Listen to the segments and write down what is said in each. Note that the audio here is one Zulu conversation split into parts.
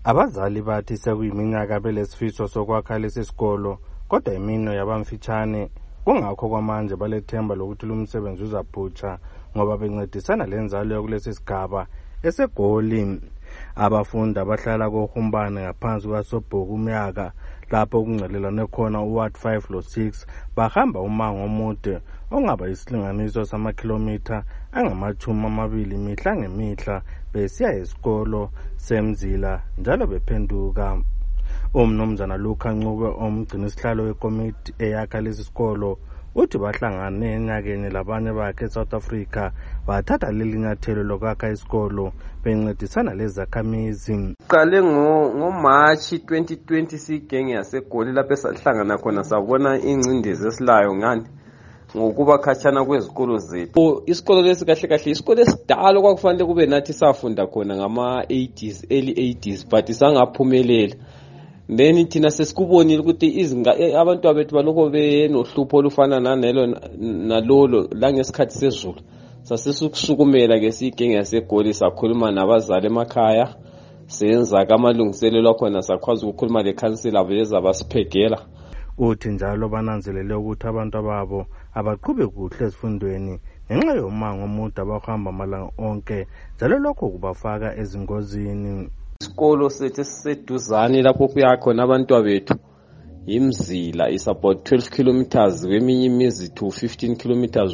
Abazali bathi sekuyiminyaka belesifiso sokwakha lesi sikolo, kodwa imino yabamfitshane. Kungakho kwamanje balethemba lokuthi lumsebenzi uzaphutsha ngoba bencedisana lenzalo yokulesi sigaba eseGoli. Abafundi abahlala koHumbane ngaphansi kwaSobhuku umyaka lapho okungcelelane khona uWard 5 lo 6 bahamba umango omude ongaba isilinganiso samakhilomitha angama-20 mihla ngemihla besiya esikolo seMzila njalo bephenduka. Umnumzana Luka Ncube omgcini sihlalo wekomiti eyakha lesi sikolo uthi bahlangane enyakeni labanye bakhe eSouth Africa bathatha leli nyathelo lokwakha isikolo bencedisana lezakhamizi. Qale ngoMarch 2020 sigenge yaseGoli lapho esahlangana khona sabona ingcindezi esilayo ngani ngokuba khatshana kwezikolo zethu. Isikolo lesi kahle kahle isikolo esidala kwakufanele kube nathi safunda khona ngama-80s early 80s but sangaphumelela. Then thina sesikubonile ukuthi abantu bethu balokho benohlupho olufana nalolo la ngesikhathi sezulu. Sasisukusukumela ke sigenge yaseGoli sakhuluma nabazali emakhaya senza kamalungiselelo khona sakwazi ukukhuluma lekhansela beza basiphegela. Uthi njalo bananzelele ukuthi abantu ababo abaqhube kuhle ezifundweni ngenxa yomango omude abahamba amalanga onke njalo lokho kubafaka ezingozini. Isikolo sethu esiseduzane lapho kuyakhona abantu bethu iMzila is about 12 kilometers kweminye imizi to 15 kilometers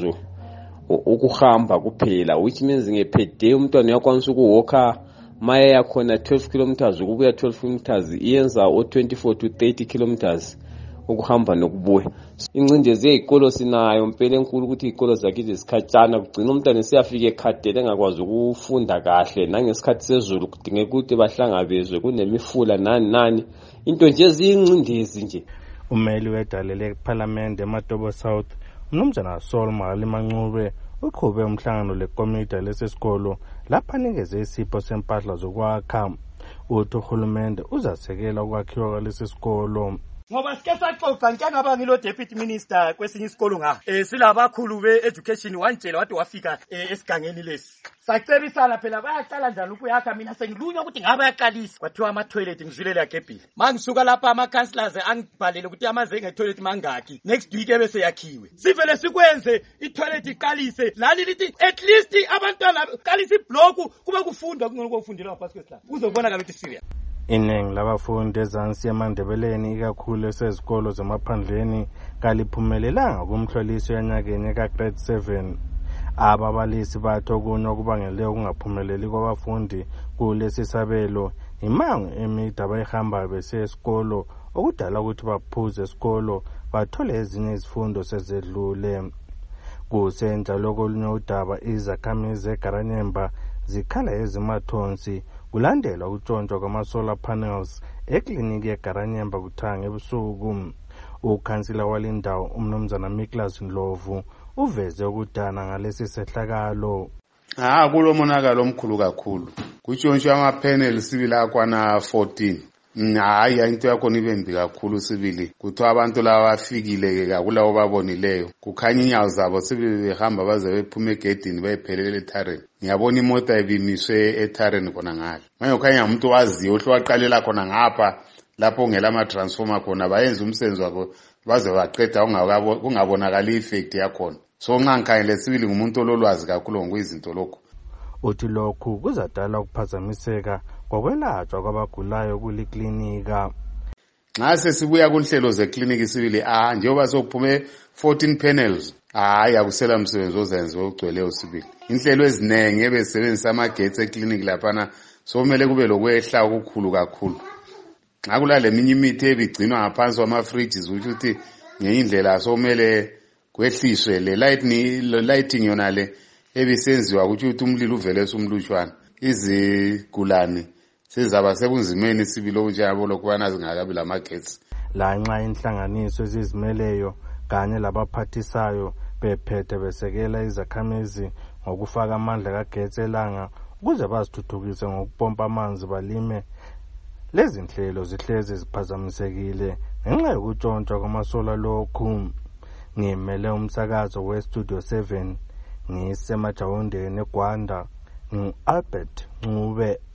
ukuhamba kuphela, which means ngepede umntwana uyakwanisa ukuwalka maya yakhona 12 kilometers ukubuya 12 kilometers iyenza o24 to 30 kilometers ukuhamba nokubuya. Ingcindezi yezikolo sinayo mpela enkulu ukuthi izikolo zakithi zikhatshana kugcina umntwana esiyafika ekhadele engakwazi ukufunda kahle nangesikhathi sezulu kudingeka ukuthi bahlangabezwe kunemifula nani into nje ezingcindezi nje. Umeli wedalele eParliament eMatobo South umnumzana Saul Malima Ncube uqhube umhlangano lekomiti lesesikolo lapha anikeze isipho sempahla zokwakha. Uthi uhulumende uzasekela ukwakhiwa kwalesi sikolo. Ngoba sike saxoxa njengaba ngilo deputy minister kwesinye isikolo silabakhulu be-education wanjela wathi wafika esigangeni lesi sacebisana phela bayaqala njalo ukuyakha. Mina sengilunywa ukuthi ngabe bayaqalisa kwathiwa ama-toilet ngizwilele yagebhile. Mangisuka lapha ama-councillors angibhalele ukuthi amazenge e-toilet mangaki next week ebese yakhiwe. Sivele sikwenze i-toilet iqalise lali lithi at least abantwana qalisa ibloku kube kufundwa kungokufundela ngaphansi kwesihlahla uzobona kabe serious. Iningi labafundi ezansi eMandebeleni ikakhulu esezikolo zemaphandleni kaliphumelelanga kumhloliso yanyakeni ka-grade 7. Ababalisi bathi okunye okubangele ukungaphumeleli kwabafundi kulesi sabelo imango emide abayihambayo besiya esikolo okudala ukuthi baphuze esikolo bathole ezinye izifundo sezedlule. Kusenjalo kolunye udaba izakhamizi eGaranyemba zikhala ezimathonsi kulandela ukutshontshwa kwama-solar panels ekliniki yeGaranyemba kuthanga ebusuku. Ukhansila walindawo umnumzana Miklas Ndlovu uveze ukudana ngalesi sehlakalo. Kulo monakalo omkhulu kakhulu kutshontsha ama-panel sibili akwana 14. Hayi into yakhona ibembi kakhulu sibili kuthiwa abantu laba bafikile kakulawo babonileyo kukhanya inyawo zabo sibili behamba baze bephuma egedini bayephelela ethareni. Ngiyabona imota ibimiswe ethareni khona ngale manje ukhanya umuntu waziyo uhle waqalela khona ngapha lapho ongela ama-transformer khona bayenza umsebenzi wabo baze baqeda kungabonakali i-effect yakhona. So ngangikhangele sibili ngumuntu ololwazi kakhulu ngokuyizinto lokho. Uthi lokhu kuzadala ukuphazamiseka kokwelatshwa kwabagulayo kuliklinika. Nxa sesibuya kunhlelo zekliniki sibili njengoba sokuphume 14 panels akusela msebenzi ozenziwe ogcweleyo sibili. Inhlelo ezinengi ebesebenzisa amagetsi ekliniki laphana somele kube lokwehla okukhulu kakhulu. Nxa kulale minye imithi ebigcinwa ngaphansi kwama-fridges ukuthi ngenye indlela somele kwehliswe le lighting yona le ebisenziwa ukuthi umlilo uvele esumlutshwana. Izigulane sizaba sebunzimeni sibili okunjengabo lokubana zingakabi lamagetsi. Lanxa inhlanganiso ezizimeleyo kanye labaphathisayo bephethe besekela izakhamizi ngokufaka amandla kagetsi elanga ukuze bazithuthukise ngokupompa amanzi balime, lezi nhlelo zihlezi ziphazamisekile ngenxa yokutshontshwa kwamasola lokhu. Ngimele umsakazo weStudio 7 ngisemajawundeni eGwanda, Albert Ncube.